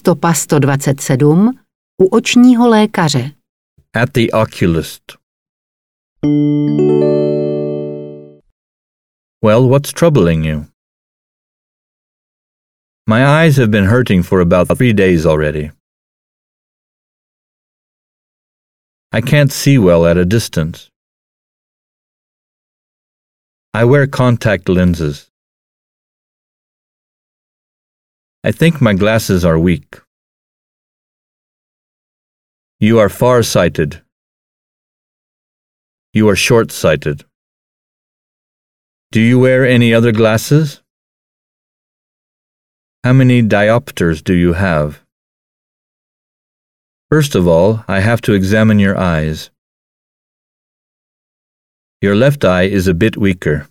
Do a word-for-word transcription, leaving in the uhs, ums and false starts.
Stopa sto dvacet sedm u očního lékaře. At the oculist. Well, what's troubling you? My eyes have been hurting for about three days already. I can't see well at a distance. I wear contact lenses. I think my glasses are weak. You are far-sighted. You are short-sighted. Do you wear any other glasses? How many diopters do you have? First of all, I have to examine your eyes. Your left eye is a bit weaker.